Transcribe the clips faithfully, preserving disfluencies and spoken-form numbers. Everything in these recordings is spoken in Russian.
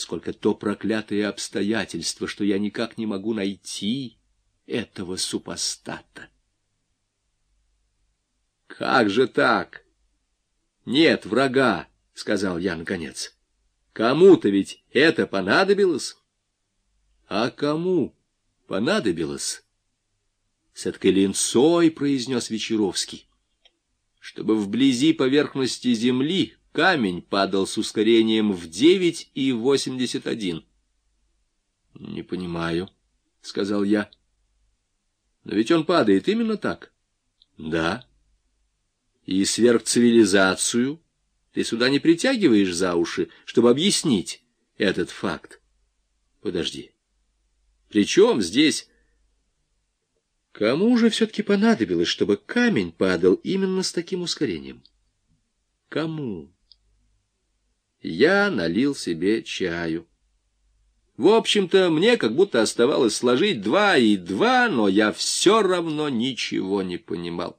сколько то проклятое обстоятельство, что я никак не могу найти этого супостата. — Как же так? Нет врага, — сказал я наконец. Кому-то ведь это понадобилось? А кому понадобилось? С этой линцой, — произнес Вечеровский, — чтобы вблизи поверхности земли камень падал с ускорением в девять и восемьдесят один. — Не понимаю, — сказал я. — Но ведь он падает именно так. — Да. И сверхцивилизацию ты сюда не притягиваешь за уши, чтобы объяснить этот факт. Подожди. При чем здесь... Кому же все-таки понадобилось, чтобы камень падал именно с таким ускорением? Кому? Я налил себе чаю. В общем-то, мне как будто оставалось сложить два и два, но я все равно ничего не понимал.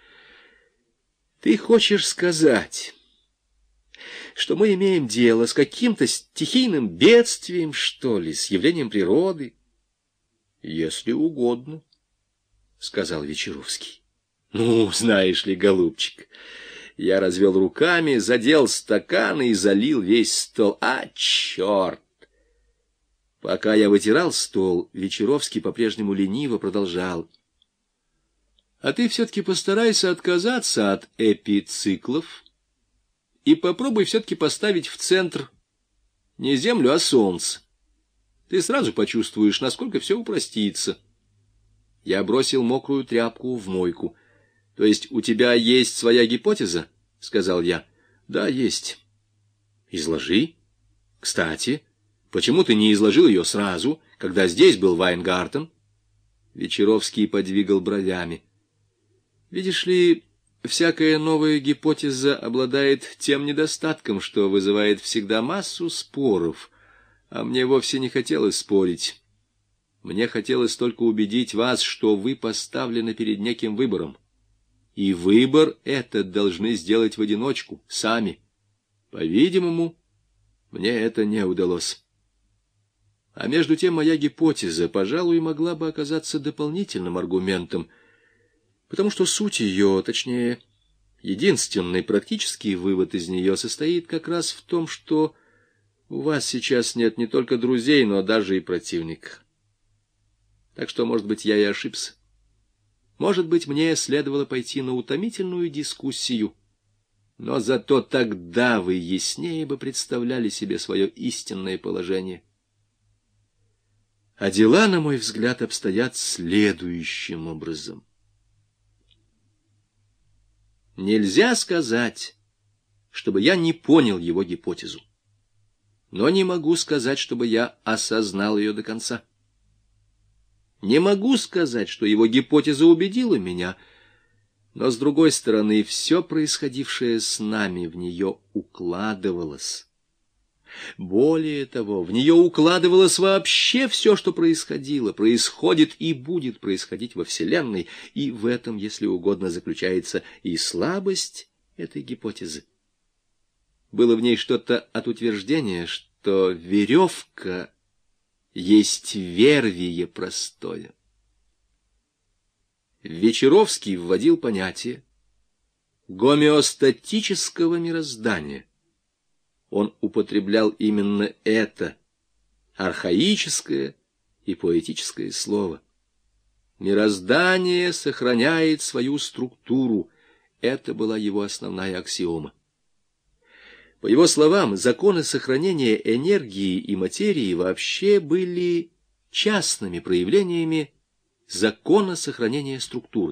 Ты хочешь сказать, что мы имеем дело с каким-то стихийным бедствием, что ли, с явлением природы? Если угодно, — сказал Вечеровский. Ну, знаешь ли, голубчик, я развел руками, задел стакан и залил весь стол. А, черт! Пока я вытирал стол, Вечеровский по-прежнему лениво продолжал. А ты все-таки постарайся отказаться от эпициклов и попробуй все-таки поставить в центр не Землю, а Солнце. Ты сразу почувствуешь, насколько все упростится. Я бросил мокрую тряпку в мойку. — То есть у тебя есть своя гипотеза? — сказал я. — Да, есть. — Изложи. Кстати, почему ты не изложил ее сразу, когда здесь был Вайнгартен? Вечеровский подвигал бровями. — Видишь ли, всякая новая гипотеза обладает тем недостатком, что вызывает всегда массу споров, а мне вовсе не хотелось спорить. Мне хотелось только убедить вас, что вы поставлены перед неким выбором. И выбор этот должны сделать в одиночку, сами. По-видимому, мне это не удалось. А между тем моя гипотеза, пожалуй, могла бы оказаться дополнительным аргументом, потому что суть ее, точнее, единственный практический вывод из нее состоит как раз в том, что у вас сейчас нет не только друзей, но даже и противников. Так что, может быть, я и ошибся. Может быть, мне следовало пойти на утомительную дискуссию, но зато тогда вы яснее бы представляли себе свое истинное положение. А дела, на мой взгляд, обстоят следующим образом. Нельзя сказать, чтобы я не понял его гипотезу, но не могу сказать, чтобы я осознал ее до конца. Не могу сказать, что его гипотеза убедила меня, но, с другой стороны, все происходившее с нами в нее укладывалось. Более того, в нее укладывалось вообще все, что происходило, происходит и будет происходить во Вселенной, и в этом, если угодно, заключается и слабость этой гипотезы. Было в ней что-то от утверждения, что веревка есть вервие простое. Вечеровский вводил понятие гомеостатического мироздания. Он употреблял именно это архаическое и поэтическое слово. Мироздание сохраняет свою структуру. Это была его основная аксиома. По его словам, законы сохранения энергии и материи вообще были частными проявлениями закона сохранения структуры.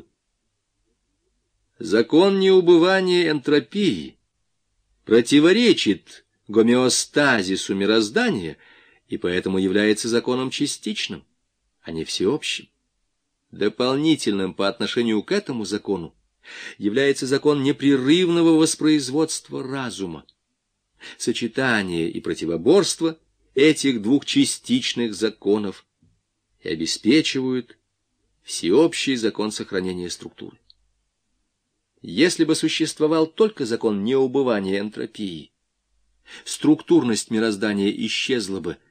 Закон неубывания энтропии противоречит гомеостазису мироздания и поэтому является законом частичным, а не всеобщим. Дополнительным по отношению к этому закону является закон непрерывного воспроизводства разума. Сочетание и противоборство этих двух частичных законов и обеспечивают всеобщий закон сохранения структуры. Если бы существовал только закон неубывания энтропии, Структурность мироздания исчезла бы,